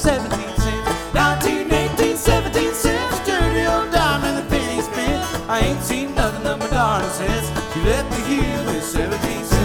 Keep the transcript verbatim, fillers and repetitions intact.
seventeen cents. nineteen, eighteen, seventeen cents. Dirty old dime and the penny spent. I ain't seen nothing of my darling since she left me here with seventeen cents.